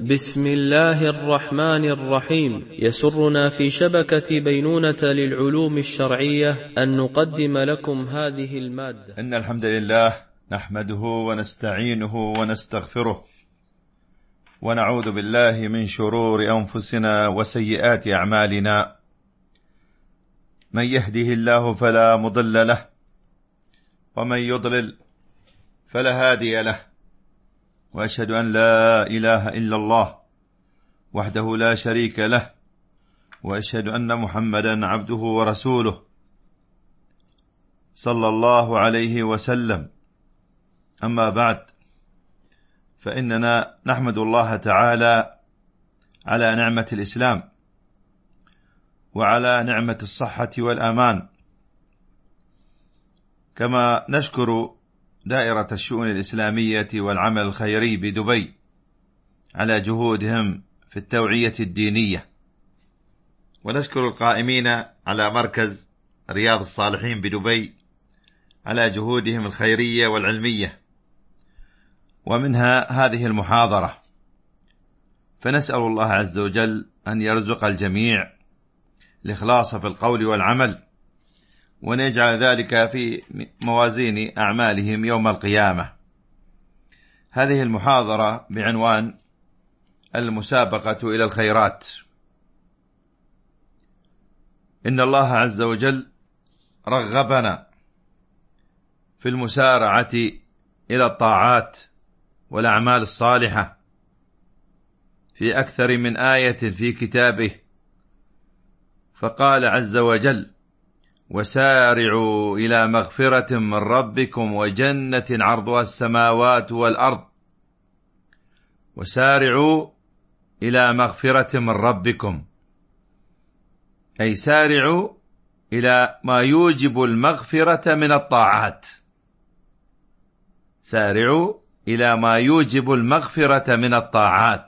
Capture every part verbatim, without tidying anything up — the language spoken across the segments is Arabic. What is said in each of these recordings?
بسم الله الرحمن الرحيم. يسرنا في شبكة بينونة للعلوم الشرعية أن نقدم لكم هذه المادة. إن الحمد لله نحمده ونستعينه ونستغفره ونعوذ بالله من شرور أنفسنا وسيئات أعمالنا. من يهده الله فلا مضل له ومن يضلل فلا هادي له، وأشهد أن لا إله إلا الله وحده لا شريك له، وأشهد أن محمدا عبده ورسوله صلى الله عليه وسلم. أما بعد، فإننا نحمد الله تعالى على نعمة الإسلام وعلى نعمة الصحة والأمان، كما نشكر دائرة الشؤون الإسلامية والعمل الخيري بدبي على جهودهم في التوعية الدينية، ونشكر القائمين على مركز رياض الصالحين بدبي على جهودهم الخيرية والعلمية، ومنها هذه المحاضرة. فنسأل الله عز وجل أن يرزق الجميع الإخلاص في القول والعمل، ونجعل ذلك في موازين أعمالهم يوم القيامة. هذه المحاضرة بعنوان المسابقة إلى الخيرات. إن الله عز وجل رغبنا في المسارعة إلى الطاعات والأعمال الصالحة في أكثر من آية في كتابه، فقال عز وجل: وسارعوا إلى مغفرة من ربكم وجنة عرضها السماوات والأرض. وسارعوا إلى مغفرة من ربكم، أي سارعوا إلى ما يوجب المغفرة من الطاعات. سارعوا إلى ما يوجب المغفرة من الطاعات،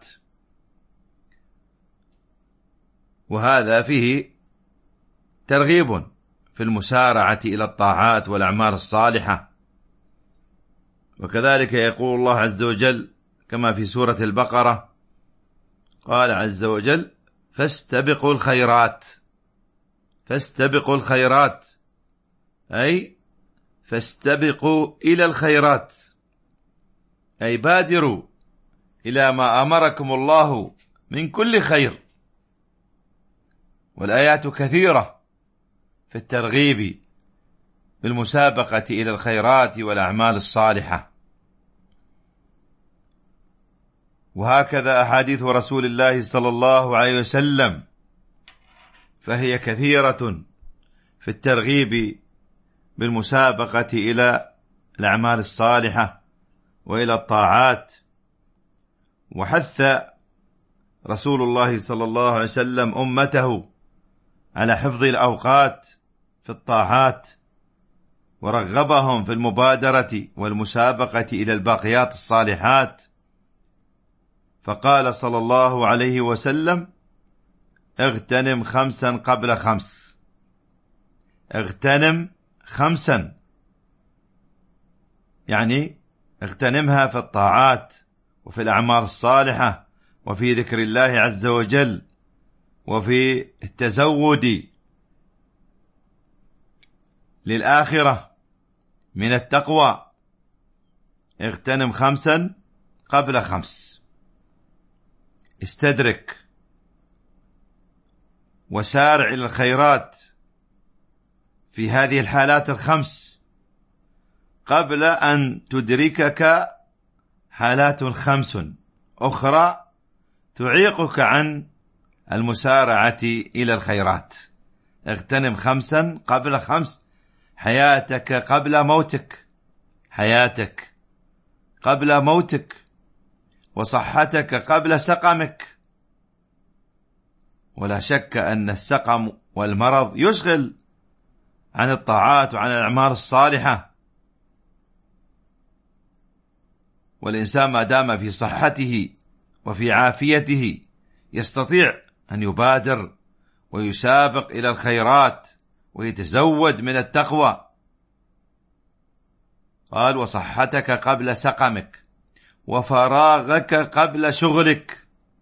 وهذا فيه ترغيب في المسارعة إلى الطاعات والأعمال الصالحة. وكذلك يقول الله عز وجل كما في سورة البقرة، قال عز وجل: فاستبقوا الخيرات. فاستبقوا الخيرات أي فاستبقوا إلى الخيرات، أي بادروا إلى ما أمركم الله من كل خير. والآيات كثيرة في الترغيب بالمسابقة إلى الخيرات والأعمال الصالحة. وهكذا أحاديث رسول الله صلى الله عليه وسلم، فهي كثيرة في الترغيب بالمسابقة إلى الأعمال الصالحة وإلى الطاعات. وحث رسول الله صلى الله عليه وسلم أمته على حفظ الأوقات في الطاعات، ورغبهم في المبادرة والمسابقة إلى الباقيات الصالحات، فقال صلى الله عليه وسلم: اغتنم خمسا قبل خمس. اغتنم خمسا يعني اغتنمها في الطاعات وفي الأعمال الصالحة وفي ذكر الله عز وجل وفي التزود للآخرة من التقوى. اغتنم خمسا قبل خمس، استدرك وسارع إلى الخيرات في هذه الحالات الخمس قبل أن تدركك حالات خمس أخرى تعيقك عن المسارعة إلى الخيرات. اغتنم خمسا قبل خمس، حياتك قبل موتك، حياتك قبل موتك، وصحتك قبل سقمك. ولا شك أن السقم والمرض يشغل عن الطاعات وعن الأعمال الصالحة، والإنسان ما دام في صحته وفي عافيته يستطيع أن يبادر ويسابق إلى الخيرات ويتزود من التقوى. قال: وصحتك قبل سقمك، وفراغك قبل شغلك.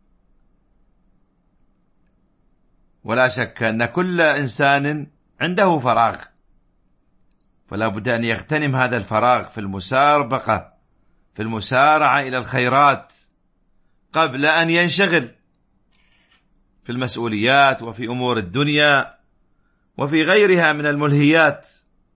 ولا شك أن كل إنسان عنده فراغ، فلا بد أن يغتنم هذا الفراغ في المسابقة، في المسارعة إلى الخيرات، قبل أن ينشغل في المسؤوليات وفي أمور الدنيا وفي غيرها من الملهيات.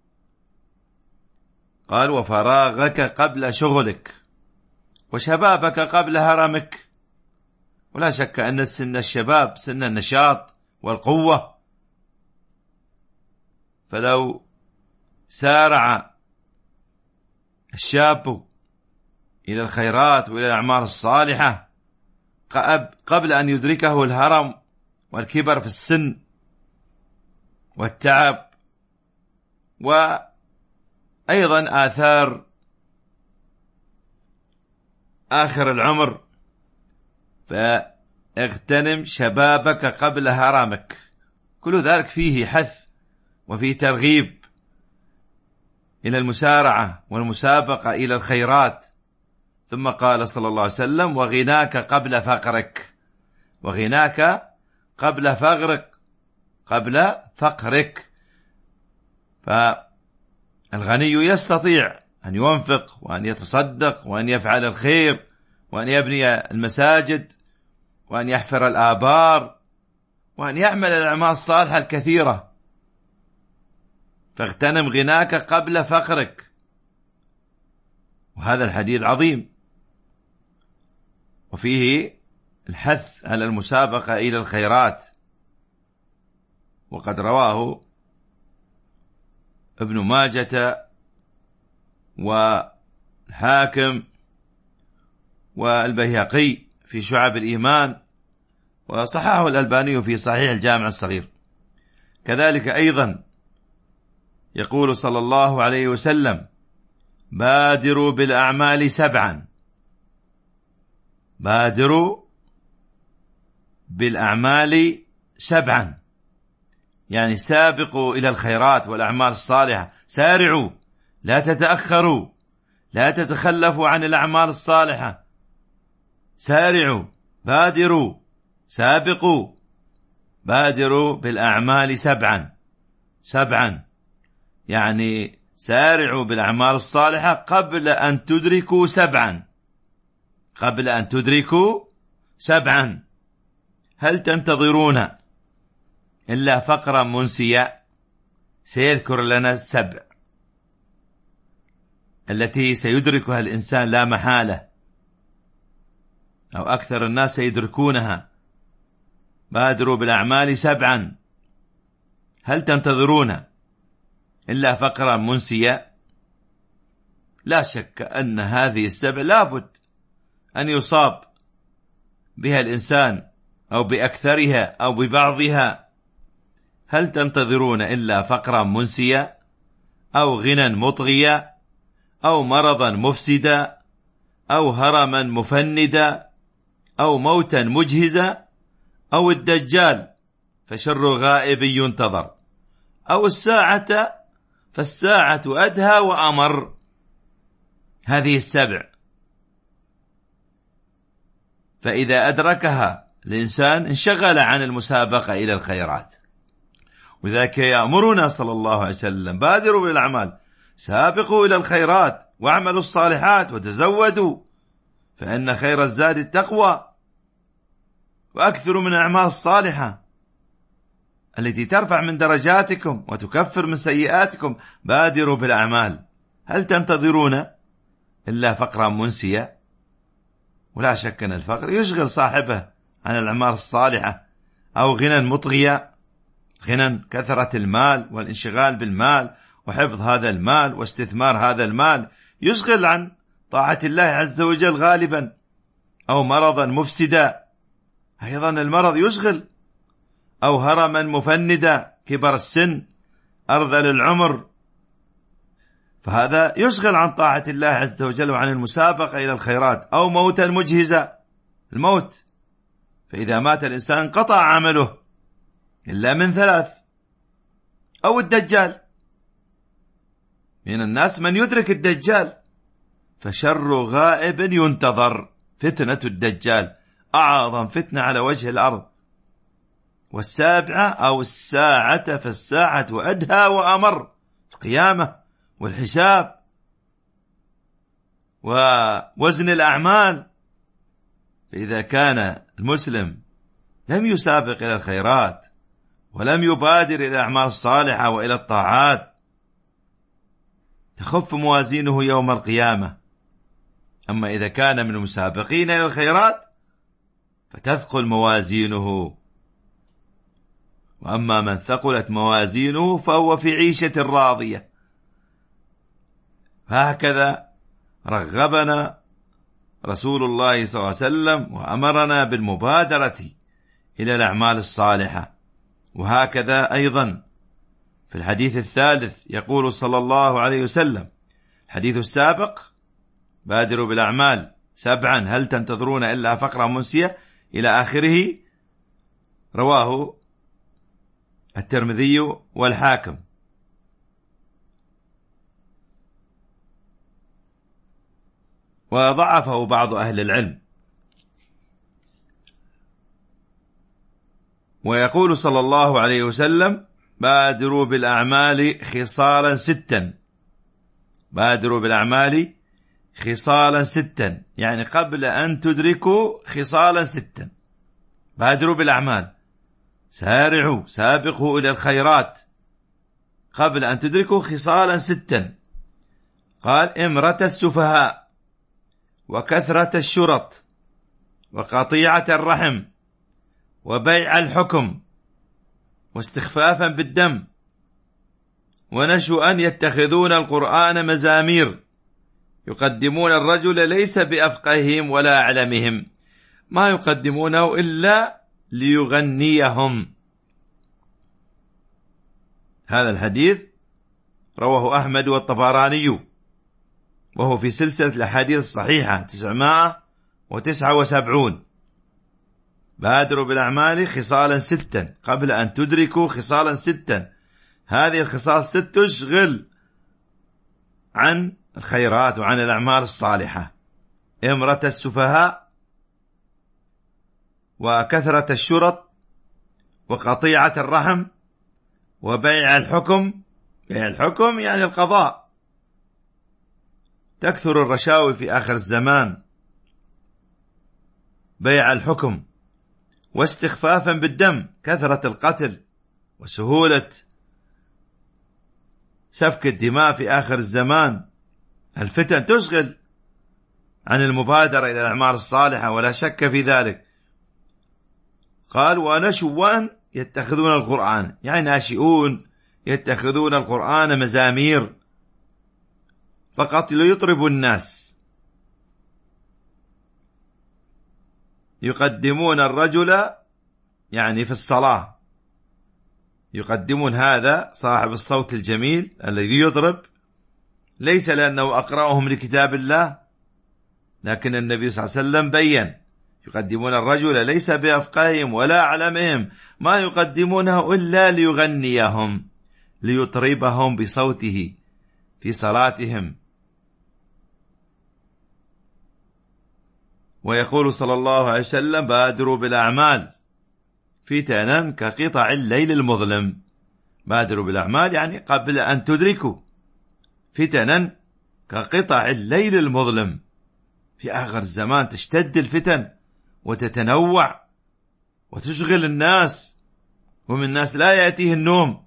قال: وفراغك قبل شغلك، وشبابك قبل هرمك. ولا شك أن سن الشباب سن النشاط والقوة، فلو سارع الشاب إلى الخيرات وإلى الأعمال الصالحة قبل أن يدركه الهرم والكبر في السن والتعب، وأيضا آثار آخر العمر، فاغتنم شبابك قبل هرمك. كل ذلك فيه حث وفيه ترغيب إلى المسارعة والمسابقة إلى الخيرات. ثم قال صلى الله عليه وسلم: وغناك قبل فقرك، وغناك قبل فقرك قبل فقرك. فالغني يستطيع أن ينفق وأن يتصدق وأن يفعل الخير وأن يبني المساجد وأن يحفر الآبار وأن يعمل الأعمال الصالحة الكثيرة. فاغتنم غناك قبل فقرك. وهذا الحديث عظيم، وفيه الحث على المسابقة إلى الخيرات. وقد رواه ابن ماجة والحاكم والبيهقي في شعب الإيمان، وصححه الألباني في صحيح الجامع الصغير. كذلك أيضا يقول صلى الله عليه وسلم: بادروا بالأعمال سبعا، بادروا بالأعمال سبعا، يعني سابقوا إلى الخيرات والأعمال الصالحة، سارعوا، لا تتأخروا، لا تتخلفوا عن الأعمال الصالحة، سارعوا، بادروا، سابقوا، بادروا بالأعمال سبعا. سبعا يعني سارعوا بالأعمال الصالحة قبل أن تدركوا سبعا، قبل أن تدركوا سبعا. هل تنتظرون إلا فقرا منسيا؟ سيذكر لنا السبع التي سيدركها الإنسان لا محالة، أو أكثر الناس سيدركونها. بادروا بالأعمال سبعا، هل تنتظرون إلا فقرا منسيا؟ لا شك أن هذه السبع لابد أن يصاب بها الإنسان، أو بأكثرها أو ببعضها. هل تنتظرون إلا فقرا منسيا، أو غنى مطغيا، أو مرضا مفسدا، أو هرما مفندا، أو موتا مجهزا، أو الدجال فشر غائب ينتظر، أو الساعة فالساعة أدهى وأمر. هذه السبع، فإذا أدركها الإنسان انشغل عن المسابقة إلى الخيرات. وذلك يأمرنا صلى الله عليه وسلم: بادروا بالأعمال، سابقوا إلى الخيرات واعملوا الصالحات وتزودوا، فإن خير الزاد التقوى، وأكثروا من الأعمال الصالحة التي ترفع من درجاتكم وتكفر من سيئاتكم. بادروا بالأعمال، هل تنتظرون إلا فقرا منسيا؟ ولا شك أن الفقر يشغل صاحبه عن الأعمال الصالحة، أو غنى مطغيا، غنى كثرة المال والانشغال بالمال وحفظ هذا المال واستثمار هذا المال يشغل عن طاعة الله عز وجل غالبا، أو مرضا مفسدا، أيضا المرض يشغل، أو هرما مفندا، كبر السن، أرذل العمر، فهذا يشغل عن طاعة الله عز وجل وعن المسابقة إلى الخيرات، أو موتا مجهزا، الموت، فإذا مات الإنسان انقطع عمله إلا من ثلاث، أو الدجال. من الناس من يدرك الدجال، فشر غائب ينتظر. فتنة الدجال أعظم فتنة على وجه الأرض، والسابعة أو الساعة فالساعة أدهى وأمر، القيامة والحساب ووزن الأعمال. فإذا كان المسلم لم يسابق إلى الخيرات ولم يبادر إلى الأعمال الصالحة وإلى الطاعات تخف موازينه يوم القيامة. أما إذا كان من المسابقين إلى الخيرات فتثقل موازينه. وأما من ثقلت موازينه فهو في عيشة راضية. هكذا رغبنا رسول الله صلى الله عليه وسلم وأمرنا بالمبادرة إلى الأعمال الصالحة. وهكذا أيضا في الحديث الثالث يقول صلى الله عليه وسلم، الحديث السابق: بادروا بالأعمال سبعا هل تنتظرون إلا فقرة منسية، إلى آخره، رواه الترمذي والحاكم. وضعفه بعض أهل العلم. ويقول صلى الله عليه وسلم: بادروا بالأعمال خصالا ستا. بادروا بالأعمال خصالا ستا، يعني قبل أن تدركوا خصالا ستا. بادروا بالأعمال، سارعوا سابقوا إلى الخيرات قبل أن تدركوا خصالا ستا. قال: إمرة السفهاء، وكثرة الشرط، وقطيعة الرحم، وبيع الحكم، واستخفافا بالدم، ونشؤا يتخذون القرآن مزامير، يقدمون الرجل ليس بأفقههم ولا أعلمهم، ما يقدمونه إلا ليغنيهم. هذا الحديث رواه أحمد والطبراني، وهو في سلسلة الأحاديث الصحيحة تسعمائة وتسعة وسبعون. بادروا بالأعمال خصالا ستا قبل أن تدركوا خصالا ستا. هذه الخصال ست تشغل عن الخيرات وعن الأعمال الصالحة: إمرة السفهاء، وكثرة الشرط، وقطيعة الرحم، وبيع الحكم. بيع الحكم يعني القضاء. تكثر الرشاوي في آخر الزمان، بيع الحكم، واستخفافا بالدم، كثرة القتل وسهولة سفك الدماء في آخر الزمان. الفتن تشغل عن المبادرة إلى الأعمال الصالحة ولا شك في ذلك. قال: ونشوان يتخذون القرآن، يعني ناشئون يتخذون القرآن مزامير فقط ليطربوا الناس. يقدمون الرجل، يعني في الصلاة يقدمون هذا صاحب الصوت الجميل الذي يضرب، ليس لأنه أقرأهم لكتاب الله، لكن النبي صلى الله عليه وسلم بيّن: يقدمون الرجل ليس بأفقههم ولا أعلمهم، ما يقدمونه إلا ليغنيهم، ليطربهم بصوته في صلاتهم. ويقول صلى الله عليه وسلم: بادروا بالأعمال فتنا كقطع الليل المظلم. بادروا بالأعمال يعني قبل أن تدركوا، فتنا كقطع الليل المظلم. في آخر الزمان تشتد الفتن وتتنوع وتشغل الناس، ومن الناس لا يأتيه النوم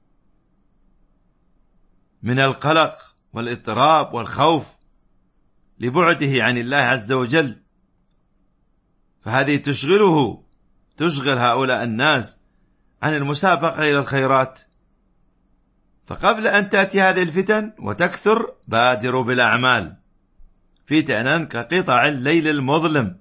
من القلق والاضطراب والخوف لبعده عن الله عز وجل. فهذه تشغله، تشغل هؤلاء الناس عن المسابقة إلى الخيرات. فقبل أن تأتي هذه الفتن وتكثر، بادروا بالأعمال فتنا كقطع الليل المظلم.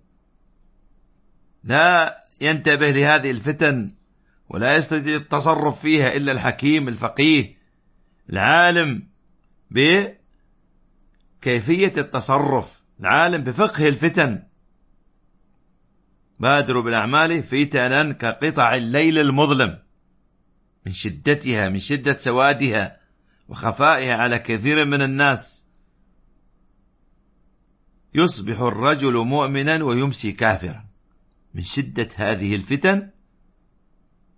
لا ينتبه لهذه الفتن ولا يستطيع التصرف فيها إلا الحكيم الفقيه العالم بكيفية التصرف، العالم بفقه الفتن. بادروا بالأعمال فتنا كقطع الليل المظلم، من شدتها، من شدة سوادها وخفائها على كثير من الناس. يصبح الرجل مؤمنا ويمسي كافرا، من شدة هذه الفتن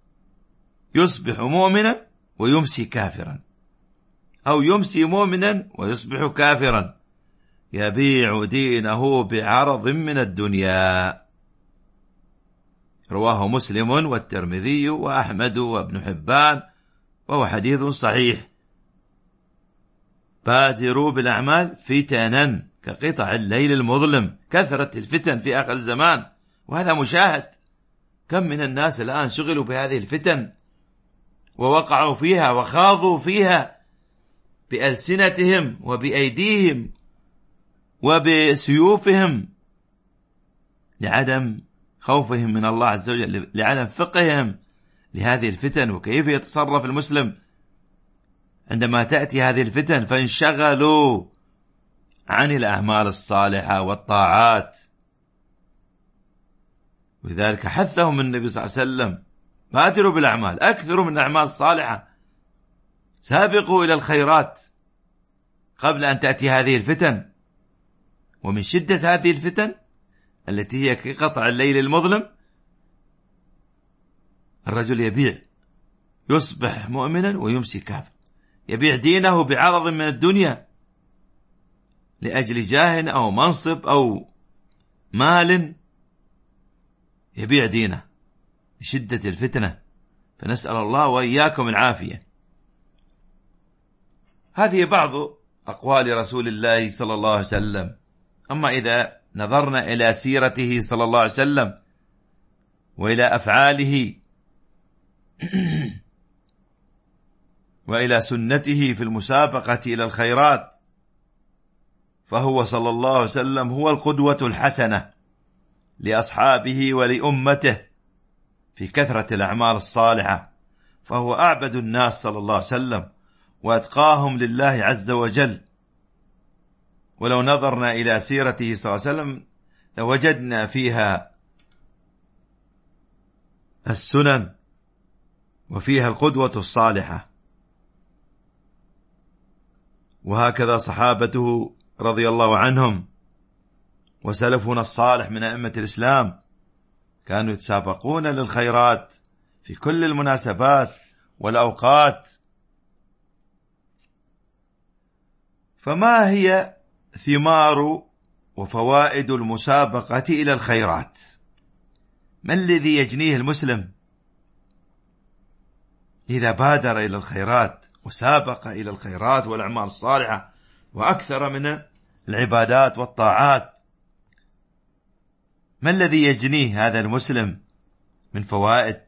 يصبح مؤمنا ويمسي كافرا، أو يمسي مؤمنا ويصبح كافرا، يبيع دينه بعرض من الدنيا. رواه مسلم والترمذي وأحمد وابن حبان، وهو حديث صحيح. بادروا بالأعمال فتنا كقطع الليل المظلم. كثرة الفتن في آخر الزمان، وهذا مشاهد. كم من الناس الآن شغلوا بهذه الفتن ووقعوا فيها وخاضوا فيها بألسنتهم وبأيديهم وبسيوفهم، لعدم خوفهم من الله عز وجل، لعدم فقههم لهذه الفتن وكيف يتصرف المسلم عندما تأتي هذه الفتن، فانشغلوا عن الأعمال الصالحة والطاعات. ولذلك حثهم النبي صلى الله عليه وسلم: بادروا بالأعمال، أكثروا من الأعمال الصالحة، سابقوا إلى الخيرات قبل أن تأتي هذه الفتن. ومن شدة هذه الفتن التي هي كقطع الليل المظلم، الرجل يبيع، يصبح مؤمنا ويمسي كافر، يبيع دينه بعرض من الدنيا لأجل جاه أو منصب أو مال، يبيع دينه لشدة الفتنة. فنسأل الله وإياكم العافية. هذه بعض أقوال رسول الله صلى الله عليه وسلم. أما إذا نظرنا إلى سيرته صلى الله عليه وسلم وإلى أفعاله وإلى سنته في المسابقة إلى الخيرات، فهو صلى الله عليه وسلم هو القدوة الحسنة لأصحابه ولأمته في كثرة الأعمال الصالحة، فهو أعبد الناس صلى الله عليه وسلم وأتقاهم لله عز وجل. ولو نظرنا إلى سيرته صلى الله عليه وسلم لوجدنا فيها السنن وفيها القدوة الصالحة. وهكذا صحابته رضي الله عنهم وسلفنا الصالح من أئمة الإسلام كانوا يتسابقون للخيرات في كل المناسبات والأوقات. فما هي ثمار وفوائد المسابقة إلى الخيرات؟ ما الذي يجنيه المسلم إذا بادر إلى الخيرات وسابق إلى الخيرات والأعمال الصالحة وأكثر من العبادات والطاعات؟ ما الذي يجنيه هذا المسلم من فوائد؟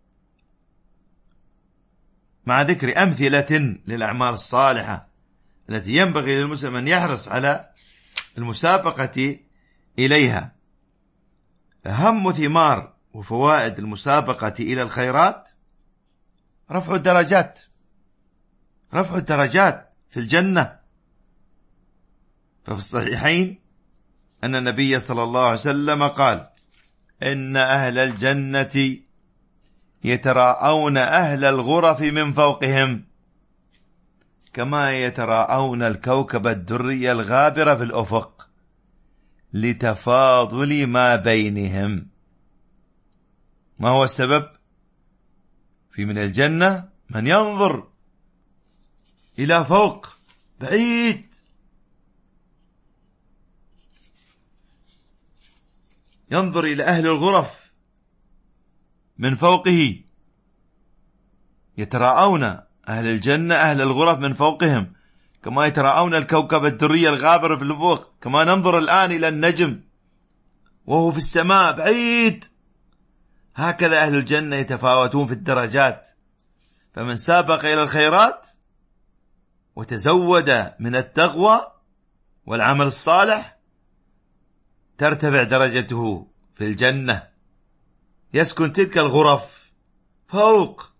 مع ذكر أمثلة للأعمال الصالحة التي ينبغي للمسلم أن يحرص على المسابقة إليها. أهم ثمار وفوائد المسابقة إلى الخيرات رفع الدرجات، رفع الدرجات في الجنة. ففي الصحيحين أن النبي صلى الله عليه وسلم قال: إن أهل الجنة يتراءون أهل الغرف من فوقهم كما يتراءون الكوكب الدري الغابر في الأفق لتفاضل ما بينهم. ما هو السبب؟ في من الجنة من ينظر إلى فوق بعيد، ينظر إلى أهل الغرف من فوقه، يتراءون أهل الجنة أهل الغرف من فوقهم كما يتراءون الكوكب الدري الغابر في الأفق، كما ننظر الآن إلى النجم وهو في السماء بعيد. هكذا أهل الجنة يتفاوتون في الدرجات. فمن سابق إلى الخيرات وتزود من التقوى والعمل الصالح ترتفع درجته في الجنة، يسكن تلك الغرف فوق.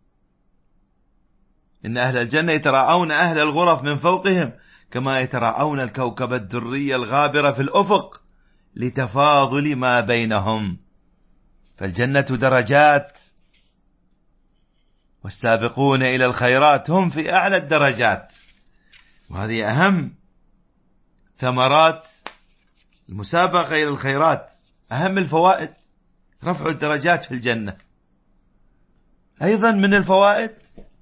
إن أهل الجنة يتراءون أهل الغرف من فوقهم كما يتراءون الكوكب الدري الغابر في الأفق لتفاضل ما بينهم. فالجنة درجات، والسابقون إلى الخيرات هم في أعلى الدرجات. وهذه أهم ثمرات المسابقة إلى الخيرات، أهم الفوائد رفع الدرجات في الجنة. أيضا من الفوائد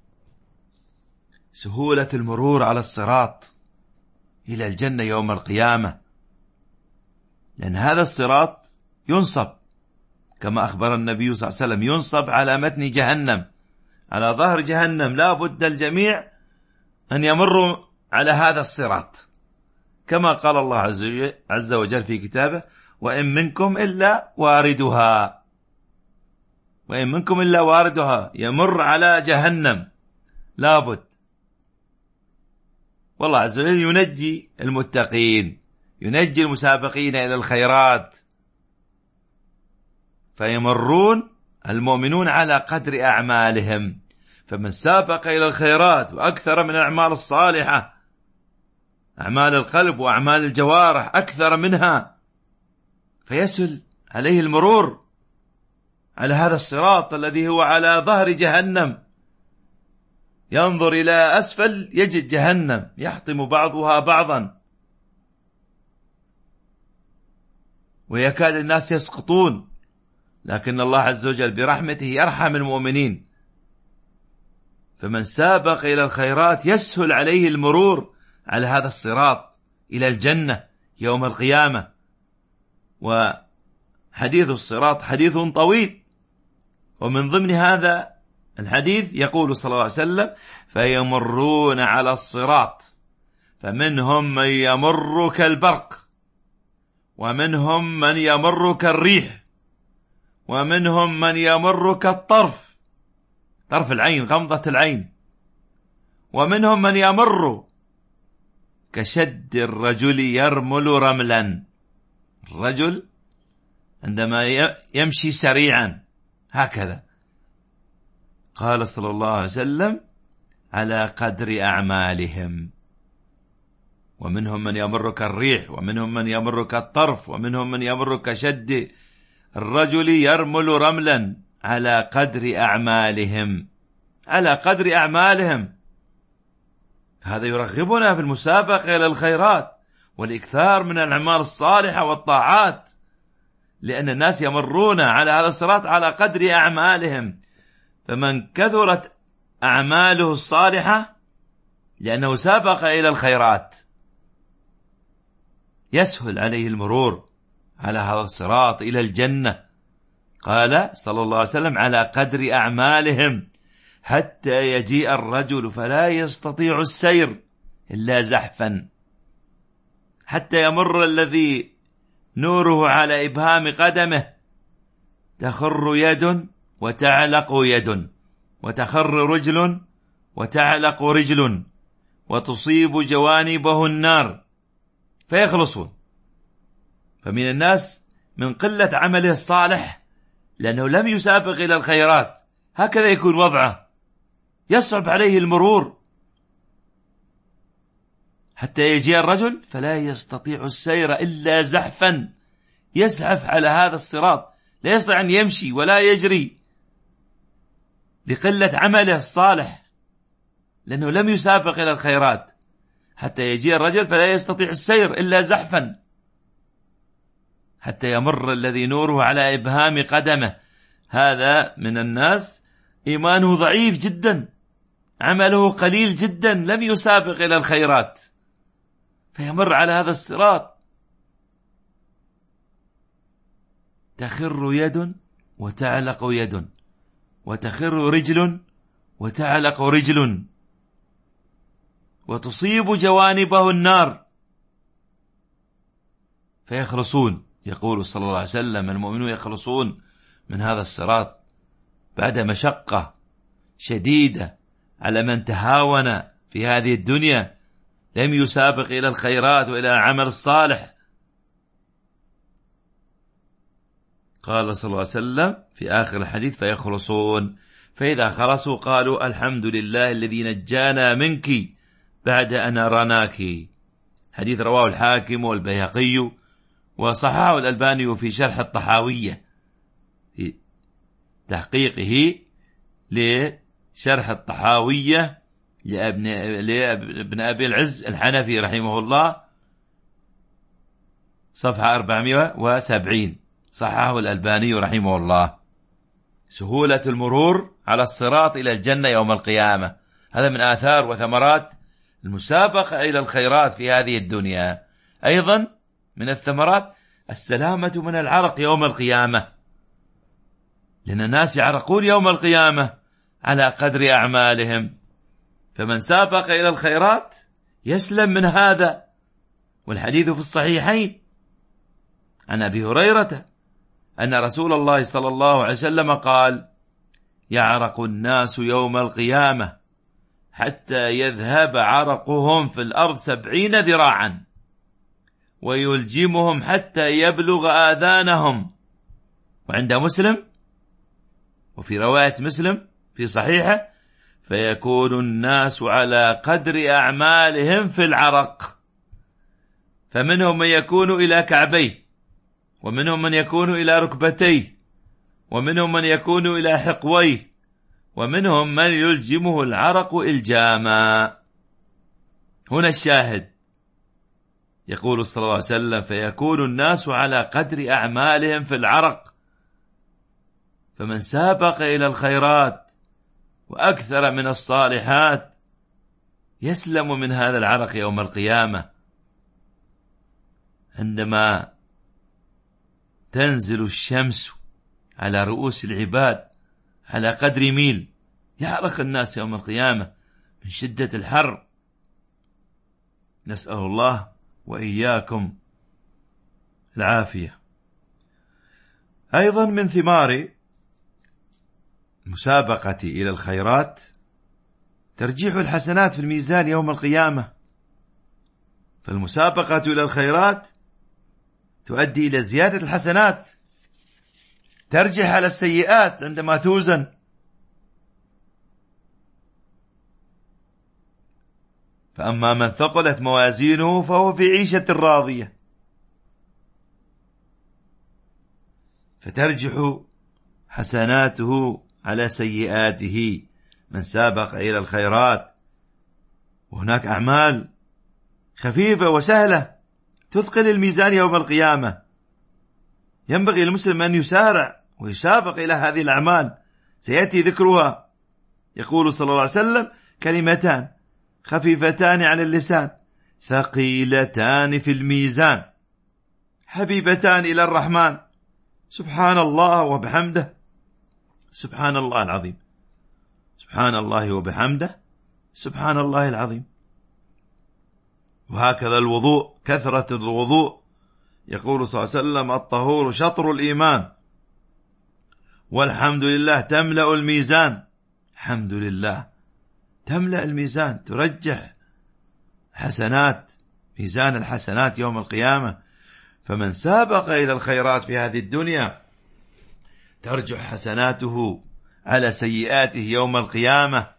سهولة المرور على الصراط إلى الجنة يوم القيامة، لأن هذا الصراط ينصب كما أخبر النبي صلى الله عليه وسلم، ينصب على متن جهنم، على ظهر جهنم، لا بد الجميع أن يمروا على هذا الصراط، كما قال الله عز وجل في كتابه: وإن منكم إلا واردها، وإن منكم إلا واردها، يمر على جهنم لا بد. والله عز وجل ينجي المتقين، ينجي المسابقين إلى الخيرات، فيمرون المؤمنون على قدر أعمالهم. فمن سابق إلى الخيرات وأكثر من الأعمال الصالحة، أعمال القلب وأعمال الجوارح أكثر منها، فيسهل عليه المرور على هذا الصراط الذي هو على ظهر جهنم، ينظر إلى أسفل يجد جهنم يحطم بعضها بعضا، ويكاد الناس يسقطون، لكن الله عز وجل برحمته يرحم المؤمنين. فمن سابق إلى الخيرات يسهل عليه المرور على هذا الصراط إلى الجنة يوم القيامة. وحديث الصراط حديث طويل، ومن ضمن هذا الحديث يقول صلى الله عليه وسلم: فيمرون على الصراط فمنهم من يمر كالبرق، ومنهم من يمر كالريح، ومنهم من يمر كالطرف، طرف العين، غمضة العين، ومنهم من يمر كشد الرجل يرمل رملا، الرجل عندما يمشي سريعا هكذا. قال صلى الله عليه وسلم: على قدر أعمالهم. ومنهم من يمر كالريح، ومنهم من يمر كالطرف، ومنهم من يمر كشد الرجل يرمل رملا، على قدر أعمالهم، على قدر أعمالهم. هذا يرغبنا في المسابقة إلى الخيرات والإكثار من الأعمال الصالحة والطاعات، لأن الناس يمرون على هذا الصراط على قدر أعمالهم. فمن كثرت أعماله الصالحة لأنه سابق إلى الخيرات يسهل عليه المرور على هذا الصراط إلى الجنة. قال صلى الله عليه وسلم: على قدر أعمالهم، حتى يجيء الرجل فلا يستطيع السير إلا زحفا، حتى يمر الذي نوره على إبهام قدمه، تخر يد وتعلق يد، وتخر رجل وتعلق رجل، وتصيب جوانبه النار فيخلصون. فمن الناس من قلة عمله الصالح لأنه لم يسابق إلى الخيرات، هكذا يكون وضعه، يصعب عليه المرور، حتى يجي الرجل فلا يستطيع السير إلا زحفا، يزحف على هذا الصراط، لا يستطيع أن يمشي ولا يجري لقلة عمله الصالح، لأنه لم يسابق إلى الخيرات. حتى يجي الرجل فلا يستطيع السير إلا زحفا، حتى يمر الذي نوره على إبهام قدمه. هذا من الناس إيمانه ضعيف جدا، عمله قليل جدا، لم يسابق إلى الخيرات، فيمر على هذا الصراط، تخر يد وتعلق يد، وتخر رجل وتعلق رجل، وتصيب جوانبه النار فيخلصون. يقول صلى الله عليه وسلم: المؤمنون يخلصون من هذا الصراط بعد مشقة شديدة على من تهاون في هذه الدنيا، لم يسابق إلى الخيرات وإلى العمل الصالح. قال صلى الله عليه وسلم في آخر الحديث: فيخلصون، فإذا خلصوا قالوا: الحمد لله الذي نجانا منك بعد أن أرناك. حديث رواه الحاكم والبيهقي، وصححه الألباني في شرح الطحاوية في تحقيقه لشرح الطحاوية لابن, لابن أبي العز الحنفي رحمه الله، صفحة أربعمائة وسبعين، صححه الألباني رحمه الله. سهولة المرور على الصراط إلى الجنة يوم القيامة. هذا من آثار وثمرات المسابقة إلى الخيرات في هذه الدنيا. أيضا من الثمرات السلامة من العرق يوم القيامة، لأن الناس يعرقون يوم القيامة على قدر أعمالهم، فمن سابق إلى الخيرات يسلم من هذا. والحديث في الصحيحين عن أبي هريرة أن رسول الله صلى الله عليه وسلم قال: يعرق الناس يوم القيامة حتى يذهب عرقهم في الأرض سبعين ذراعا، ويلجمهم حتى يبلغ آذانهم. وعند مسلم وفي رواية مسلم في صحيحه: فيكون الناس على قدر أعمالهم في العرق، فمنهم من يكون إلى كعبيه، ومنهم من يكون إلى ركبتيه، ومنهم من يكون إلى حقويه، ومنهم من يلجمه العرق إلجاما. هنا الشاهد، يقول صلى الله عليه وسلم: فيكون الناس على قدر أعمالهم في العرق، فمن سابق إلى الخيرات وأكثر من الصالحات يسلم من هذا العرق يوم القيامة. عندما تنزل الشمس على رؤوس العباد على قدر ميل، يعرق الناس يوم القيامة من شدة الحر. نسأل الله وإياكم العافية. أيضا من ثمار المسابقة إلى الخيرات ترجيح الحسنات في الميزان يوم القيامة، فالمسابقة إلى الخيرات تؤدي إلى زيادة الحسنات، ترجح على السيئات عندما توزن. فأما من ثقلت موازينه فهو في عيشة راضية، فترجح حسناته على سيئاته من سابق إلى الخيرات. وهناك أعمال خفيفة وسهلة تثقل الميزان يوم القيامة، ينبغي للمسلم أن يسارع ويسابق إلى هذه الأعمال، سيأتي ذكرها. يقول صلى الله عليه وسلم: كلمتان خفيفتان على اللسان ثقيلتان في الميزان حبيبتان إلى الرحمن، سبحان الله وبحمده، سبحان الله العظيم، سبحان الله وبحمده، سبحان الله العظيم. وهكذا الوضوء، كثرة الوضوء. يقول صلى الله عليه وسلم: الطهور شطر الإيمان، والحمد لله تملأ الميزان. الحمد لله تملأ الميزان، ترجح حسنات، ميزان الحسنات يوم القيامة. فمن سابق إلى الخيرات في هذه الدنيا ترجح حسناته على سيئاته يوم القيامة.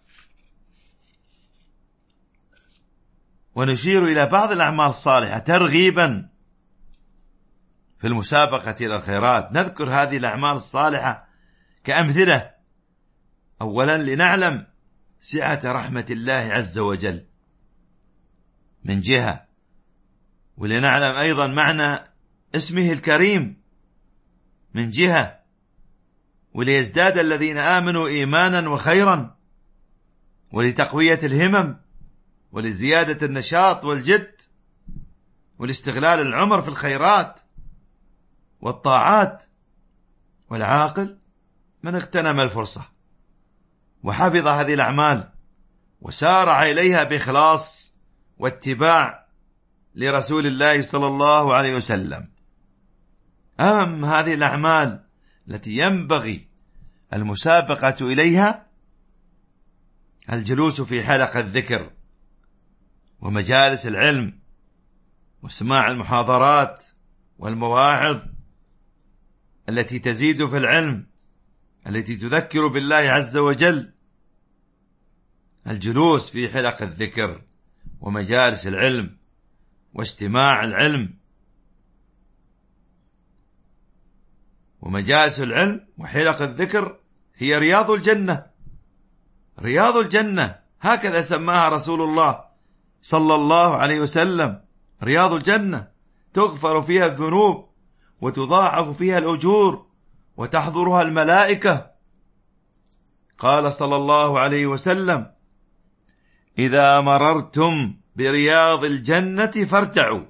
ونشير إلى بعض الأعمال الصالحة ترغيبا في المسابقة إلى الخيرات. نذكر هذه الأعمال الصالحة كأمثلة. أولا، لنعلم سعة رحمة الله عز وجل من جهة، ولنعلم أيضا معنى اسمه الكريم من جهة، وليزداد الذين آمنوا إيمانا وخيرا، ولتقوية الهمم، ولزيادة النشاط والجد، ولاستغلال العمر في الخيرات والطاعات. والعاقل من اغتنم الفرصة وحفظ هذه الأعمال وسارع إليها بإخلاص واتباع لرسول الله صلى الله عليه وسلم. أهم هذه الأعمال التي ينبغي المسابقة إليها الجلوس في حلقة الذكر ومجالس العلم وسماع المحاضرات والمواعظ التي تزيد في العلم، التي تذكر بالله عز وجل. الجلوس في حلقة الذكر ومجالس العلم واستماع العلم، ومجالس العلم وحلق الذكر هي رياض الجنة، رياض الجنة هكذا سماها رسول الله صلى الله عليه وسلم، رياض الجنة، تغفر فيها الذنوب وتضاعف فيها الأجور وتحضرها الملائكة قال صلى الله عليه وسلم: إذا مررتم برياض الجنة فارتعوا.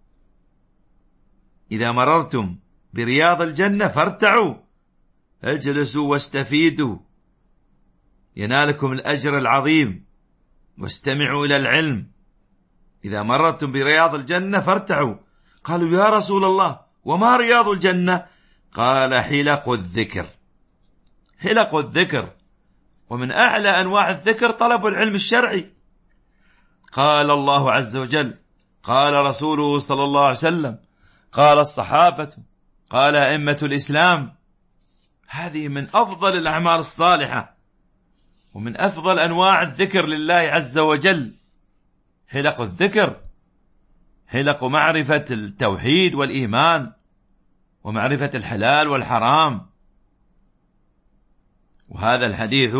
إذا مررتم برياض الجنة فارتعوا، اجلسوا واستفيدوا، ينالكم الأجر العظيم، واستمعوا إلى العلم. إذا مررتم برياض الجنة فارتعوا. قالوا: يا رسول الله، وما رياض الجنة؟ قال: حلق الذكر. حلق الذكر، ومن أعلى أنواع الذكر طلب العلم الشرعي. قال الله عز وجل، قال رسوله صلى الله عليه وسلم، قال الصحابة، قال أئمة الإسلام. هذه من أفضل الأعمال الصالحة، ومن أفضل أنواع الذكر لله عز وجل. حلق الذكر، حلق معرفة التوحيد والإيمان، ومعرفة الحلال والحرام. وهذا الحديث: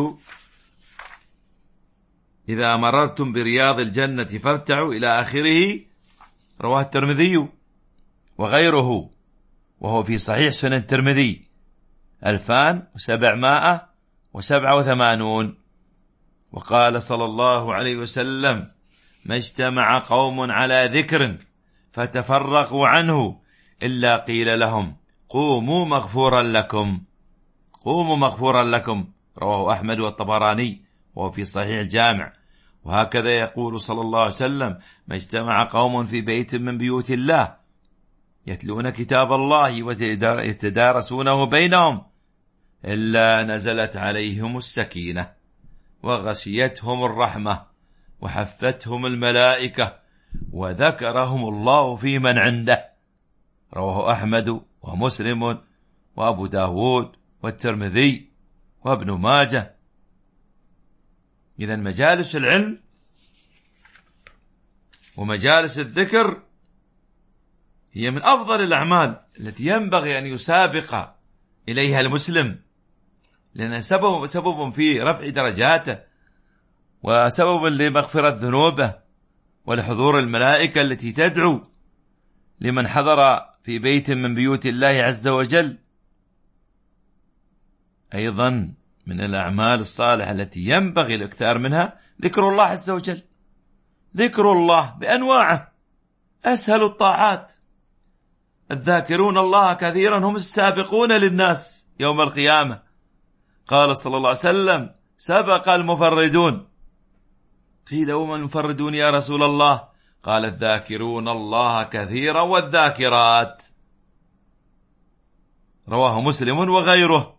إذا مررتم برياض الجنة فارتعوا إلى آخره، رواه الترمذي وغيره، وهو في صحيح سنن الترمذي ألفان وسبعمائة وسبعة وثمانون. وقال صلى الله عليه وسلم: ما اجتمع قوم على ذكر فتفرقوا عنه إلا قيل لهم قوموا مغفورا لكم، قوموا مغفورا لكم. رواه أحمد والطبراني وهو في صحيح الجامع. وهكذا يقول صلى الله عليه وسلم: ما اجتمع قوم في بيت من بيوت الله يتلون كتاب الله ويتدارسونه بينهم إلا نزلت عليهم السكينة وغشيتهم الرحمة وحفتهم الملائكة وذكرهم الله في من عنده. رواه أحمد ومسلم وأبو داود والترمذي وابن ماجه. إذن مجالس العلم ومجالس الذكر هي من أفضل الأعمال التي ينبغي أن يسابق إليها المسلم، لأنها سبب, سبب في رفع درجاته، وسبب لمغفرة ذنوبه، ولحضور الملائكة التي تدعو لمن حضر في بيت من بيوت الله عز وجل. أيضا من الأعمال الصالحة التي ينبغي الإكثار منها ذكر الله عز وجل. ذكر الله بأنواعه أسهل الطاعات. الذاكرون الله كثيرا هم السابقون للناس يوم القيامة. قال صلى الله عليه وسلم: سبق المفردون. قيل: وما المفردون يا رسول الله؟ قال: الذاكرون الله كثيرا والذاكرات. رواه مسلم وغيره.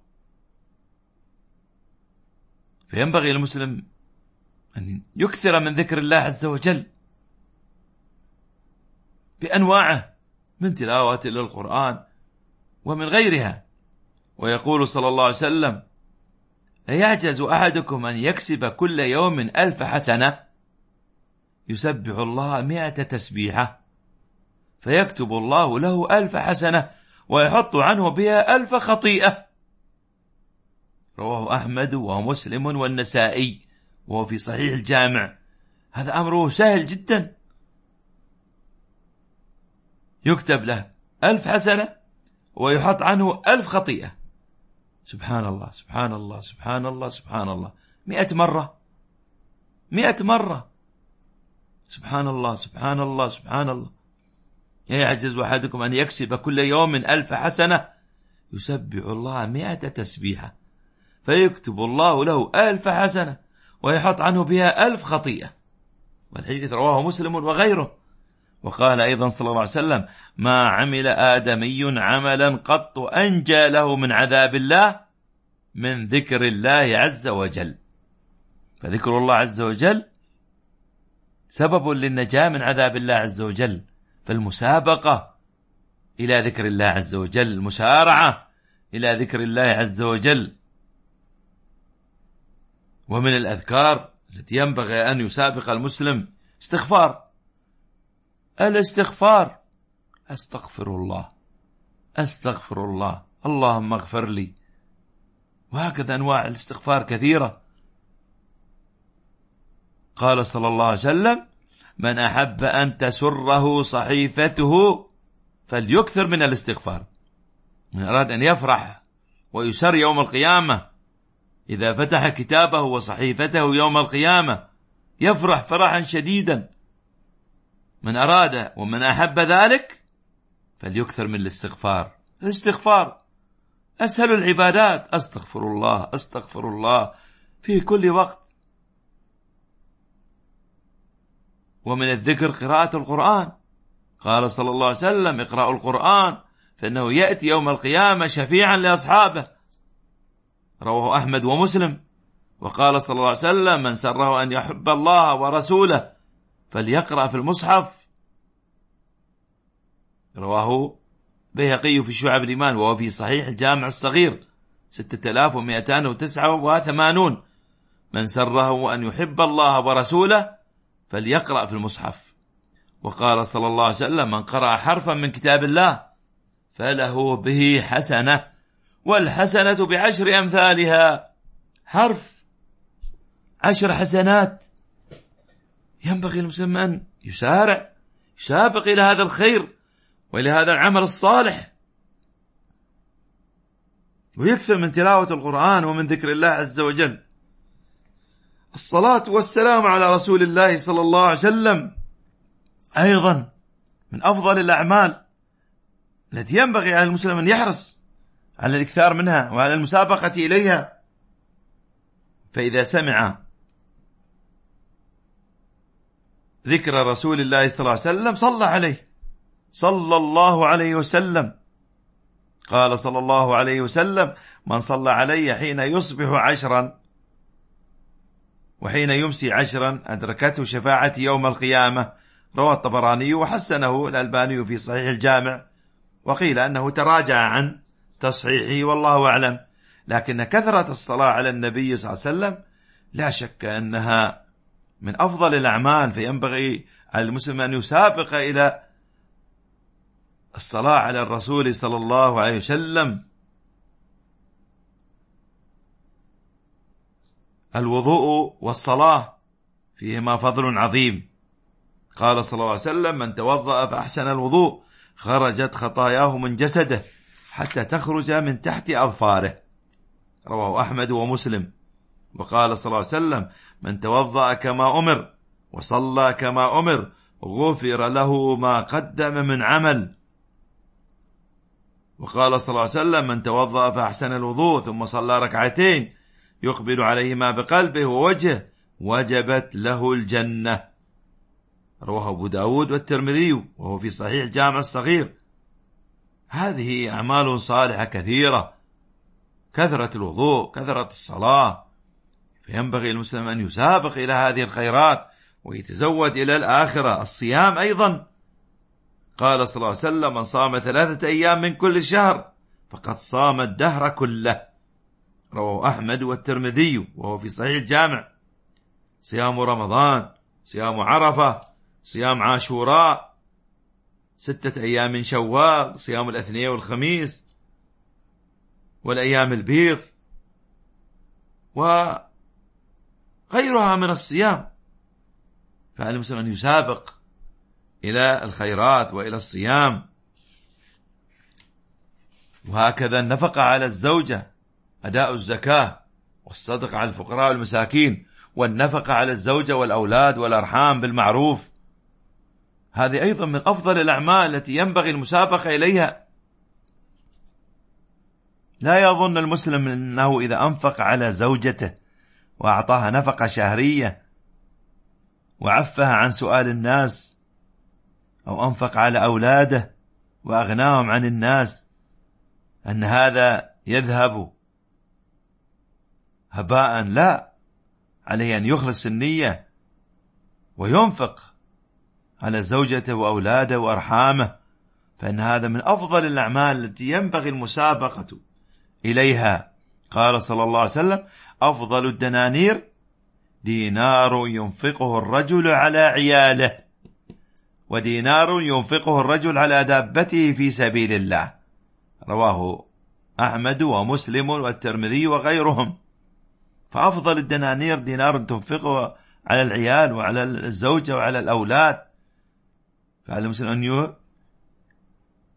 فينبغي المسلم أن يكثر من ذكر الله عز وجل بأنواعه، من تلاوة للقرآن ومن غيرها. ويقول صلى الله عليه وسلم: أيعجز أحدكم أن يكسب كل يوم ألف حسنة؟ يسبح الله مئة تسبيحة فيكتب الله له ألف حسنة ويحط عنه بها ألف خطيئة. رواه أحمد ومسلم والنسائي وهو في صحيح الجامع. هذا أمره سهل جدا، يكتب له ألف حسنة ويحط عنه ألف خطيئة. سبحان الله سبحان الله سبحان الله سبحان الله، مئة مرة مئة مرة. سبحان الله سبحان الله سبحان الله. يعجز أحدكم أن يكسب كل يوم ألف حسنة؟ يسبح الله مئة تسبيحة فيكتب الله له ألف حسنة ويحط عنه بها ألف خطيئة. والحديث رواه مسلم وغيره. وقال أيضا صلى الله عليه وسلم: ما عمل آدمي عملا قط أنجى له من عذاب الله من ذكر الله عز وجل. فذكر الله عز وجل سبب للنجاة من عذاب الله عز وجل. فالمسابقة إلى ذكر الله عز وجل، المسارعة إلى ذكر الله عز وجل. ومن الأذكار التي ينبغي أن يسابق المسلم استغفار. الاستغفار: أستغفر الله أستغفر الله اللهم اغفر لي. وهكذا أنواع الاستغفار كثيرة. قال صلى الله عليه وسلم: من أحب أن تسره صحيفته فليكثر من الاستغفار. من أراد أن يفرح ويسر يوم القيامة إذا فتح كتابه وصحيفته يوم القيامة يفرح فرحا شديدا. من أراد ومن أحب ذلك فليكثر من الاستغفار. الاستغفار أسهل العبادات، أستغفر الله أستغفر الله في كل وقت. ومن الذكر قراءة القرآن، قال صلى الله عليه وسلم: اقرأوا القرآن فإنه يأتي يوم القيامة شفيعا لأصحابه، رواه أحمد ومسلم. وقال صلى الله عليه وسلم: من سره أن يحب الله ورسوله فليقرأ في المصحف، رواه بيهقي في شعب الإيمان، وهو في صحيح الجامع الصغير ستة آلاف ومئتان وتسعة وثمانون. من سره أن يحب الله ورسوله فليقرأ في المصحف. وقال صلى الله عليه وسلم: من قرأ حرفا من كتاب الله فله به حسنة، والحسنة بعشر أمثالها. حرف عشر حسنات. ينبغي المسلم أن يسارع يسابق إلى هذا الخير وإلى هذا العمل الصالح، ويكثر من تلاوة القرآن ومن ذكر الله عز وجل. الصلاة والسلام على رسول الله صلى الله عليه وسلم أيضا من أفضل الأعمال التي ينبغي على المسلم أن يحرص على الإكثار منها وعلى المسابقة إليها. فإذا سمع ذكر رسول الله صلى الله عليه وسلم صلى عليه صلى الله عليه وسلم. قال صلى الله عليه وسلم: من صلى علي حين يصبح عشرا وحين يمسي عشرا أدركته شفاعتي يوم القيامة، روى الطبراني وحسنه الألباني في صحيح الجامع، وقيل أنه تراجع عن تصحيحه والله أعلم. لكن كثرة الصلاة على النبي صلى الله عليه وسلم لا شك أنها من أفضل الأعمال، فينبغي على المسلم أن يسابق إلى الصلاة على الرسول صلى الله عليه وسلم. الوضوء والصلاة فيهما فضل عظيم. قال صلى الله عليه وسلم: من توضأ فأحسن الوضوء خرجت خطاياه من جسده حتى تخرج من تحت أظفاره، رواه أحمد ومسلم. وقال صلى الله عليه وسلم: من توضأ كما أمر وصلى كما أمر غفر له ما قدم من عمل. وقال صلى الله عليه وسلم: من توضأ فأحسن الوضوء ثم صلى ركعتين يقبل عليهما بقلبه ووجهه وجبت له الجنة، رواه أبو داود والترمذي وهو في صحيح الجامع الصغير. هذه أعمال صالحة كثيرة، كثرة الوضوء كثرة الصلاة، فينبغي المسلم أن يسابق إلى هذه الخيرات ويتزود إلى الآخرة. الصيام أيضا، قال صلى الله عليه وسلم: من صام ثلاثة أيام من كل شهر فقد صام الدهر كله، رواه أحمد والترمذي وهو في صحيح الجامع. صيام رمضان، صيام عرفة، صيام عاشوراء، ستة أيام من شوال، صيام الاثنين والخميس والأيام البيض وغيرها من الصيام. فعلى المسلم أن يسابق إلى الخيرات وإلى الصيام. وهكذا النفقة على الزوجة، أداء الزكاة والصدق على الفقراء والمساكين، والنفقة على الزوجة والأولاد والأرحام بالمعروف، هذه أيضا من أفضل الأعمال التي ينبغي المسابقة إليها. لا يظن المسلم أنه إذا أنفق على زوجته وأعطاها نفقة شهرية وعفها عن سؤال الناس، أو أنفق على أولاده وأغناهم عن الناس، أن هذا يذهب هباء. لا، عليه أن يخلص النية وينفق على زوجته وأولاده وأرحامه، فإن هذا من أفضل الأعمال التي ينبغي المسابقة إليها. قال صلى الله عليه وسلم: أفضل الدنانير دينار ينفقه الرجل على عياله، ودينار ينفقه الرجل على دابته في سبيل الله، رواه أحمد ومسلم والترمذي وغيرهم. فأفضل الدنانير دينار تنفقه على العيال وعلى الزوجة وعلى الأولاد. فعلى المسلم أن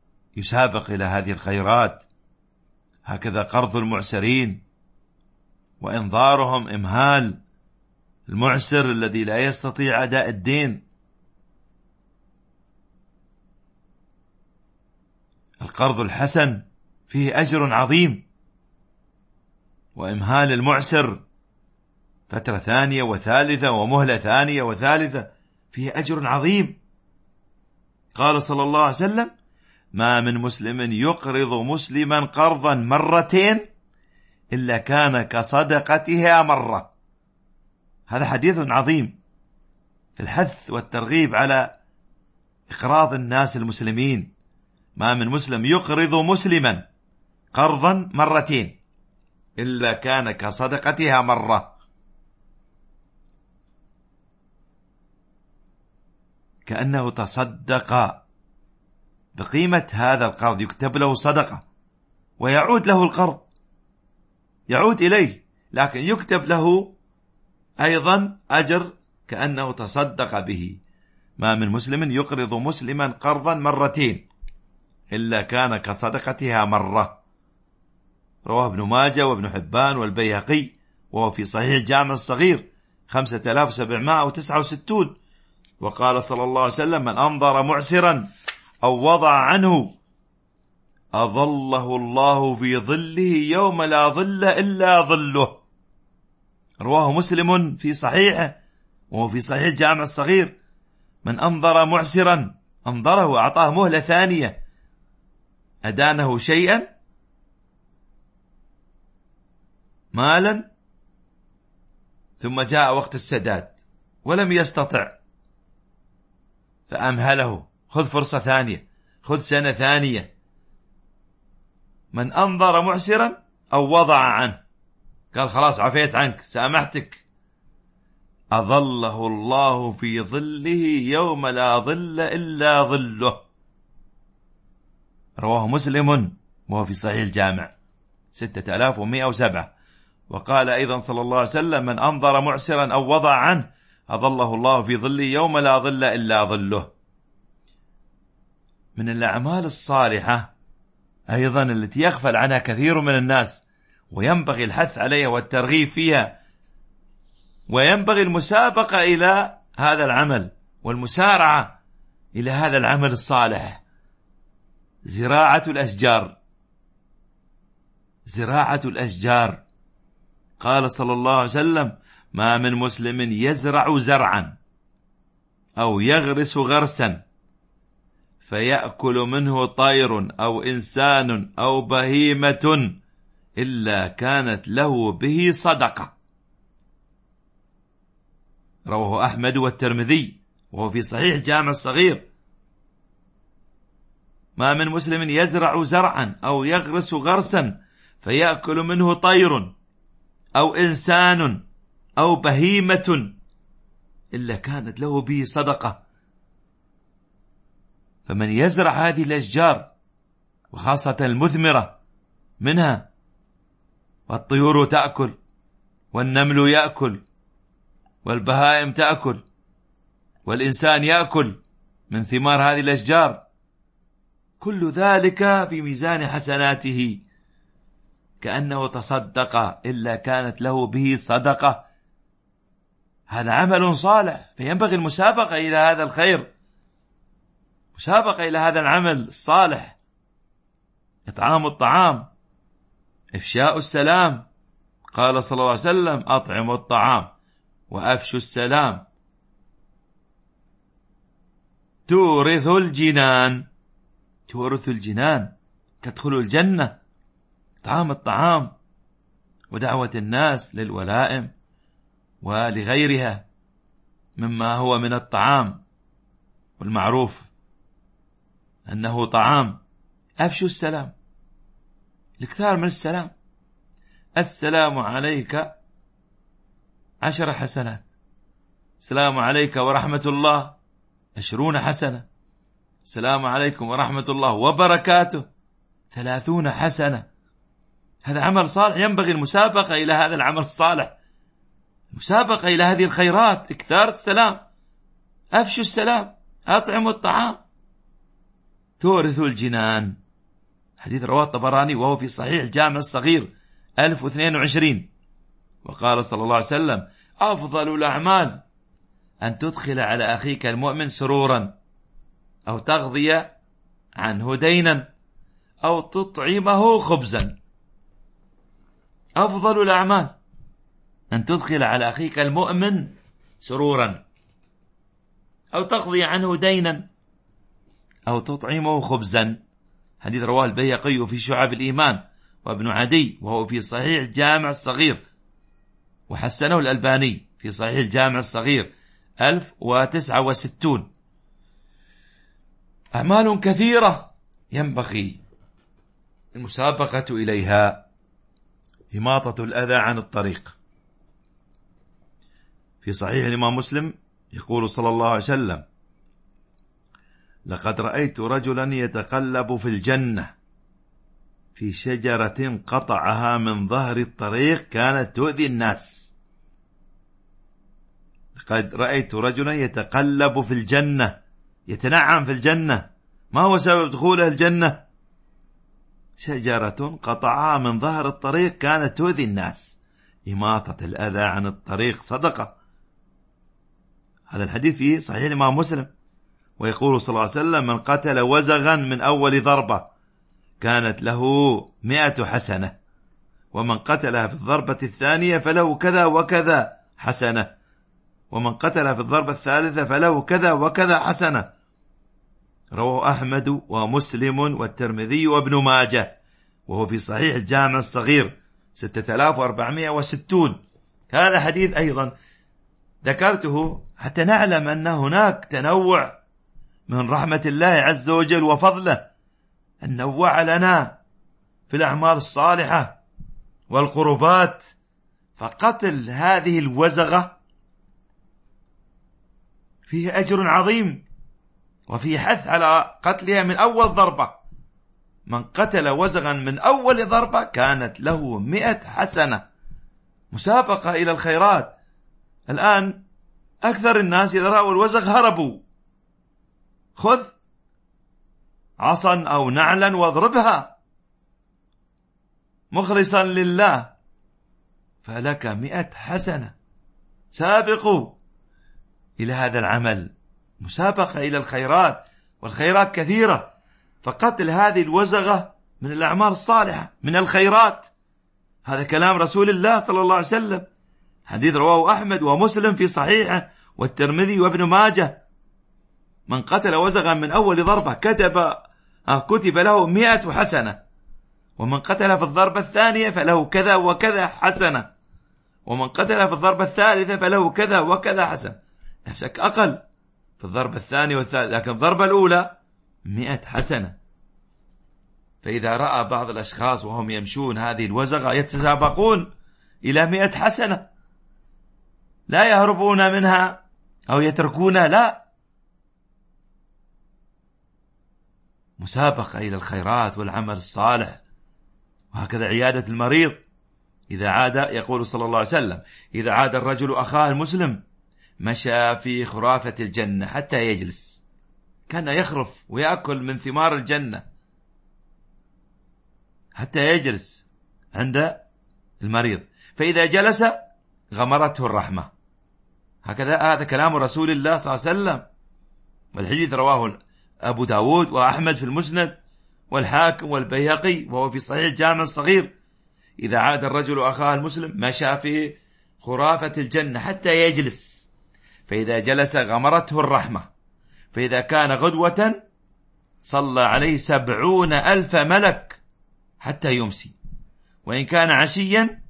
يسابق إلى هذه الخيرات. هكذا قرض المعسرين وإنظارهم إمهال المعسر الذي لا يستطيع أداء الدين. القرض الحسن فيه أجر عظيم، وإمهال المعسر فترة ثانية وثالثة ومهلة ثانية وثالثة فيه أجر عظيم. قال صلى الله عليه وسلم: ما من مسلم يقرض مسلما قرضا مرتين إلا كان كصدقتها مرة. هذا حديث عظيم في الحث والترغيب على إقراض الناس المسلمين. ما من مسلم يقرض مسلما قرضا مرتين إلا كان كصدقتها مرة. كأنه تصدق بقيمة هذا القرض، يكتب له صدقة ويعود له القرض، يعود إليه، لكن يكتب له أيضا أجر كأنه تصدق به. ما من مسلم يقرض مسلما قرضا مرتين إلا كان كصدقتها مرة. رواه ابن ماجه وابن حبان والبيهقي، وهو في صحيح الجامع الصغير خمسة آلاف وسبعمائة وتسعة وستين. وقال صلى الله عليه وسلم: من أنظر معسرا أو وضع عنه أظله الله في ظله يوم لا ظل إلا ظله. رواه مسلم في صحيحه، وهو في صحيح الجامع الصغير. من أنظر معسرا، أنظره وأعطاه مهلة ثانية، أدانه شيئا مالا، ثم جاء وقت السداد ولم يستطع فأمهله: خذ فرصة ثانية، خذ سنة ثانية. من أنظر معسرا أو وضع عنه، قال خلاص عفيت عنك، سامحتك، أظله الله في ظله يوم لا ظل إلا ظله. رواه مسلم وهو في صحيح الجامع ستة آلاف ومئة وسبعة. وقال أيضا صلى الله عليه وسلم: من أنظر معسرا أو وضع عنه أظله الله في ظله يوم لا ظل إلا ظله. من الأعمال الصالحة أيضا التي يغفل عنها كثير من الناس، وينبغي الحث عليها والترغيب فيها، وينبغي المسابقة إلى هذا العمل والمسارعة إلى هذا العمل الصالح: زراعة الأشجار. زراعة الأشجار. قال صلى الله عليه وسلم: ما من مسلم يزرع زرعا أو يغرس غرسا فيأكل منه طير أو إنسان أو بهيمة إلا كانت له به صدقة. رواه أحمد والترمذي، وهو في صحيح الجامع الصغير. ما من مسلم يزرع زرعا أو يغرس غرسا فيأكل منه طير أو إنسان أو بهيمة إلا كانت له به صدقة. فمن يزرع هذه الأشجار، وخاصة المثمرة منها، والطيور تأكل، والنمل يأكل، والبهائم تأكل، والإنسان يأكل من ثمار هذه الأشجار، كل ذلك في ميزان حسناته كأنه تصدق إلا كانت له به صدقة. هذا عمل صالح، فينبغي المسابقة إلى هذا الخير، مسابقة إلى هذا العمل الصالح. إطعام الطعام، إفشاء السلام. قال صلى الله عليه وسلم: أطعموا الطعام وأفشوا السلام تورث الجنان. تورث الجنان، تدخل الجنة. إطعام الطعام ودعوة الناس للولائم ولغيرها مما هو من الطعام والمعروف أنه طعام. أفشوا السلام، الإكثار من السلام. السلام عليك عشر حسنات، السلام عليك ورحمة الله عشرون حسنة، السلام عليكم ورحمة الله وبركاته ثلاثون حسنة. هذا عمل صالح، ينبغي المسابقة إلى هذا العمل الصالح، المسابقة إلى هذه الخيرات. إكثار السلام، أفشوا السلام، أطعموا الطعام تورث الجنان. حديث رواه الطبراني وهو في صحيح الجامع الصغير ألف واثنين وعشرين. وقال صلى الله عليه وسلم: أفضل الأعمال أن تدخل على أخيك المؤمن سرورا، أو تغضي عنه دينا، أو تطعمه خبزا. أفضل الأعمال أن تدخل على أخيك المؤمن سرورا، أو تقضي عنه دينا، أو تطعمه خبزا. حديث رواه البيهقي في شعب الإيمان وابن عدي، وهو في صحيح الجامع الصغير، وحسنه الألباني في صحيح الجامع الصغير ألف وتسعة وستون. أعمال كثيرة ينبغي المسابقة إليها. إماطة الأذى عن الطريق. في صحيح الإمام مسلم يقول صلى الله عليه وسلم: لقد رأيت رجلا يتقلب في الجنة في شجرة قطعها من ظهر الطريق كانت تؤذي الناس. لقد رأيت رجلا يتقلب في الجنة، يتنعم في الجنة. ما هو سبب دخوله الجنة؟ شجرة قطعها من ظهر الطريق كانت تؤذي الناس. إماطة الأذى عن الطريق صدقة. هذا الحديث في صحيح الإمام مسلم. ويقول صلى الله عليه وسلم: من قتل وزغا من أول ضربة كانت له مئة حسنة، ومن قتلها في الضربة الثانية فله كذا وكذا حسنة، ومن قتلها في الضربة الثالثة فله كذا وكذا حسنة. رواه أحمد ومسلم والترمذي وابن ماجه، وهو في صحيح الجامع الصغير ستة آلاف وأربعمائة وستون. هذا حديث أيضا ذكرته حتى نعلم أن هناك تنوع من رحمة الله عز وجل وفضله، أن نوع لنا في الأعمال الصالحة والقربات. فقتل هذه الوزغة فيه أجر عظيم، وفيه حث على قتلها من أول ضربة. من قتل وزغا من أول ضربة كانت له مئة حسنة. مسابقة إلى الخيرات. الآن أكثر الناس إذا رأوا الوزغ هربوا. خذ عصا أو نعلا واضربها مخلصا لله فلك مئة حسنة. سابقوا إلى هذا العمل، مسابقة إلى الخيرات، والخيرات كثيرة. فقتل هذه الوزغة من الأعمال الصالحة، من الخيرات. هذا كلام رسول الله صلى الله عليه وسلم. حديث رواه أحمد ومسلم في صحيحه والترمذي وابن ماجه. من قتل وزغا من أول ضربة كتب كتب له مئة حسنة، ومن قتل في الضربة الثانية فله كذا وكذا حسنة، ومن قتل في الضربة الثالثة فله كذا وكذا حسنة. لا شك أقل في الضربة الثانية والثالثة، لكن الضربة الأولى مئة حسنة. فإذا رأى بعض الأشخاص وهم يمشون هذه الوزغة يتسابقون إلى مئة حسنة، لا يهربون منها أو يتركونها، لا، مسابقة إلى الخيرات والعمل الصالح. وهكذا عيادة المريض إذا عاد، يقول صلى الله عليه وسلم: إذا عاد الرجل أخاه المسلم مشى في خرافة الجنة حتى يجلس، كان يخرف ويأكل من ثمار الجنة حتى يجلس عند المريض، فإذا جلس غمرته الرحمة. هكذا هذا كلام رسول الله صلى الله عليه وسلم. والحديث رواه أبو داود وأحمد في المسند والحاكم والبيهقي، وهو في صحيح الجامع الصغير: إذا عاد الرجل أخاه المسلم مشى في خرافة الجنة حتى يجلس، فإذا جلس غمرته الرحمة، فإذا كان غدوة صلى عليه سبعون ألف ملك حتى يمسي، وإن كان عشيا،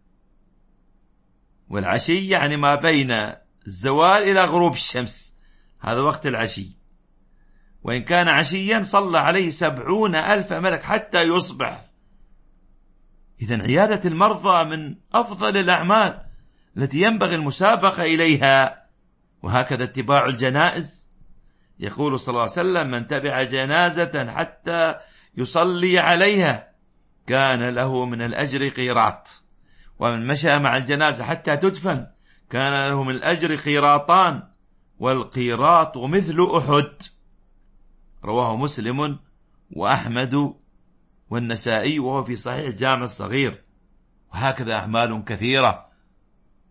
والعشي يعني ما بين الزوال إلى غروب الشمس، هذا وقت العشي، وإن كان عشيا صلى عليه سبعون ألف ملك حتى يصبح. إذن عيادة المرضى من أفضل الأعمال التي ينبغي المسابقة إليها. وهكذا اتباع الجنائز. يقول صلى الله عليه وسلم: من تبع جنازة حتى يصلي عليها كان له من الأجر قيراط، ومن مشى مع الجنازة حتى تدفن كان له من الأجر قيراطان، والقيراط مثل أحد. رواه مسلم وأحمد والنسائي، وهو في صحيح الجامع الصغير. وهكذا أعمال كثيرة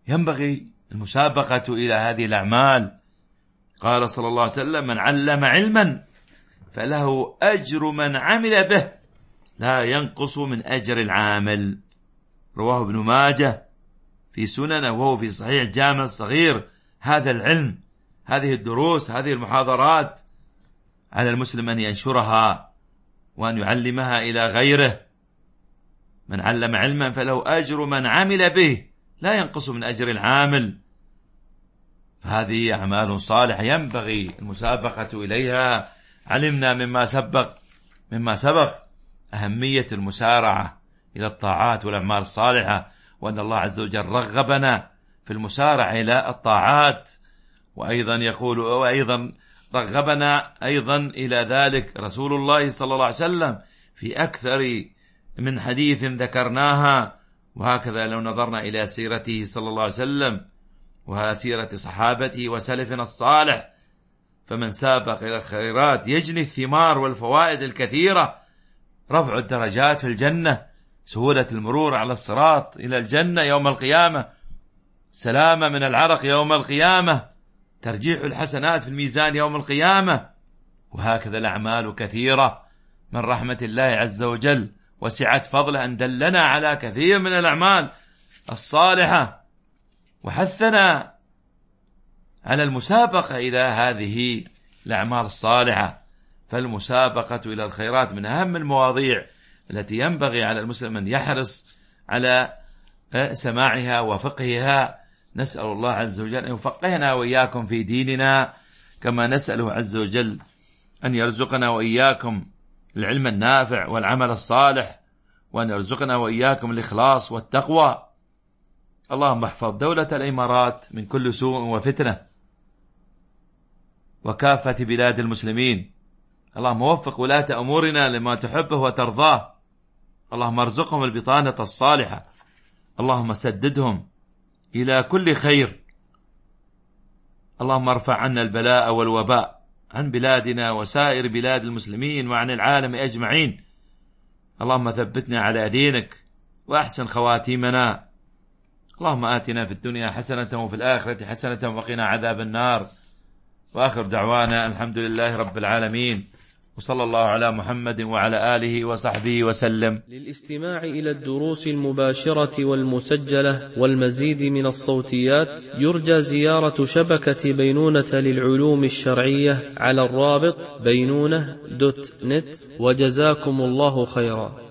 ينبغي المسابقة إلى هذه الأعمال. قال صلى الله عليه وسلم: من علم علما فله أجر من عمل به لا ينقص من أجر العامل. رواه ابن ماجه في سننه وهو في صحيح الجامع الصغير. هذا العلم، هذه الدروس، هذه المحاضرات على المسلم أن ينشرها وأن يعلمها إلى غيره. من علم علما فله أجر من عمل به لا ينقص من أجر العامل. هذه أعمال صالحة ينبغي المسابقة إليها. علمنا مما سبق مما سبق أهمية المسارعة إلى الطاعات والأعمال الصالحة، وأن الله عز وجل رغبنا في المسارعة إلى الطاعات، وأيضا يقول وأيضا رغبنا أيضا إلى ذلك رسول الله صلى الله عليه وسلم في أكثر من حديث ذكرناها. وهكذا لو نظرنا إلى سيرته صلى الله عليه وسلم وسيرة صحابته وسلفنا الصالح، فمن سابق إلى الخيرات يجني الثمار والفوائد الكثيرة: رفع الدرجات في الجنة، سهولة المرور على الصراط إلى الجنة يوم القيامة، سلامة من العرق يوم القيامة، ترجيح الحسنات في الميزان يوم القيامة. وهكذا الأعمال كثيرة. من رحمة الله عز وجل وسعة فضله أن دلنا على كثير من الأعمال الصالحة وحثنا على المسابقة إلى هذه الأعمال الصالحة. فالمسابقة إلى الخيرات من أهم المواضيع التي ينبغي على المسلم أن يحرص على سماعها وفقهها. نسأل الله عز وجل أن يفقهنا وإياكم في ديننا، كما نسأله عز وجل أن يرزقنا وإياكم العلم النافع والعمل الصالح، وأن يرزقنا وإياكم الإخلاص والتقوى. اللهم احفظ دولة الإمارات من كل سوء وفتنة وكافة بلاد المسلمين. اللهم وفق ولاة أمورنا لما تحبه وترضاه. اللهم ارزقهم البطانة الصالحة. اللهم سددهم إلى كل خير. اللهم ارفع عنا البلاء والوباء عن بلادنا وسائر بلاد المسلمين وعن العالم أجمعين. اللهم ثبتنا على دينك وأحسن خواتيمنا. اللهم آتنا في الدنيا حسنة وفي الآخرة حسنة وقنا عذاب النار. وآخر دعوانا الحمد لله رب العالمين، وصلى الله على محمد وعلى آله وصحبه وسلم. للاستماع إلى الدروس المباشرة والمسجلة والمزيد من الصوتيات يرجى زيارة شبكة بينونة للعلوم الشرعية على الرابط بينونة دوت نت. وجزاكم الله خيرا.